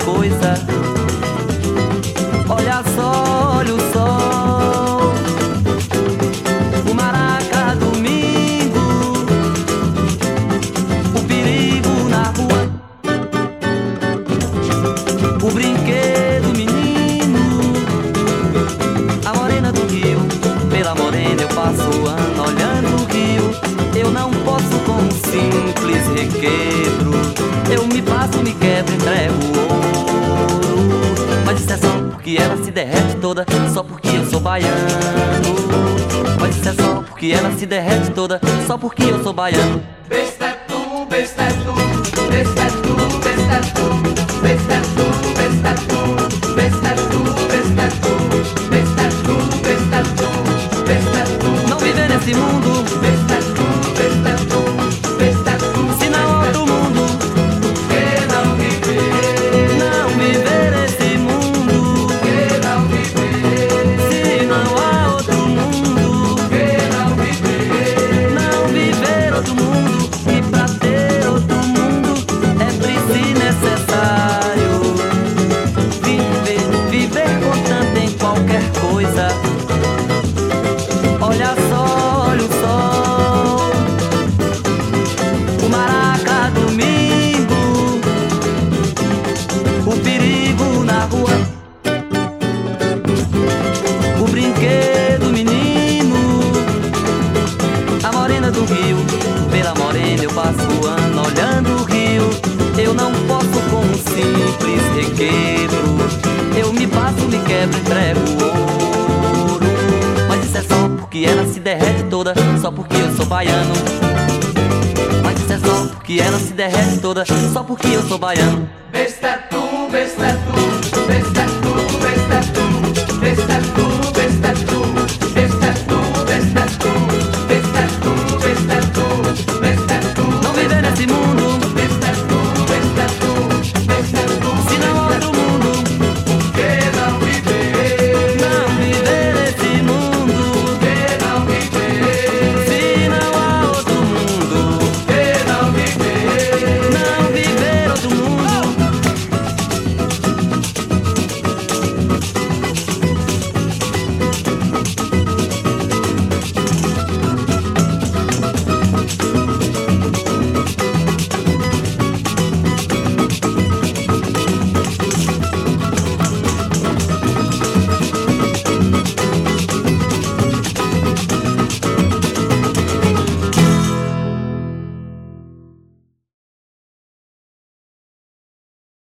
coisa. Olha só, olha o sol, o maraca domingo, o perigo na rua, o brinquedo menino, a morena do rio. Pela morena eu passo o ano olhando o rio. Eu não posso com um simples requebro. Eu me passo, me quebro, entrego o ouro. Mas isso é só porque ela se derrete toda, só porque eu sou baiano. Mas isso é só porque ela se derrete toda, só porque eu sou baiano. Besta é tu, besta é tu, besta é tu, besta é tu, besta é tu, besta é tu, besta é tu, besta é tu, besta é tu, besta é tu, besta é tu. Não viver nesse mundo, Besta é tu, besta é tu, besta é tu, se não há outro mundo. que não viver, Não viver nesse mundo, que não viver, se não há outro mundo. que não viver. Não viver outro mundo, e pra ter outro mundo é preciso necessário viver contando em qualquer coisa. Olha só, olha o sol, o maraca domingo, o perigo na rua, o brinquedo menino, a morena do rio. Pela morena eu passo o ano olhando o rio. Eu não posso com um simples requebro. Eu me passo, me quebro, entrego o ouro. Mas isso é só porque ela se derrete toda, só porque eu sou baiano. Mas isso é só porque ela se derrete toda, só porque eu sou baiano. Besta é tu, besta é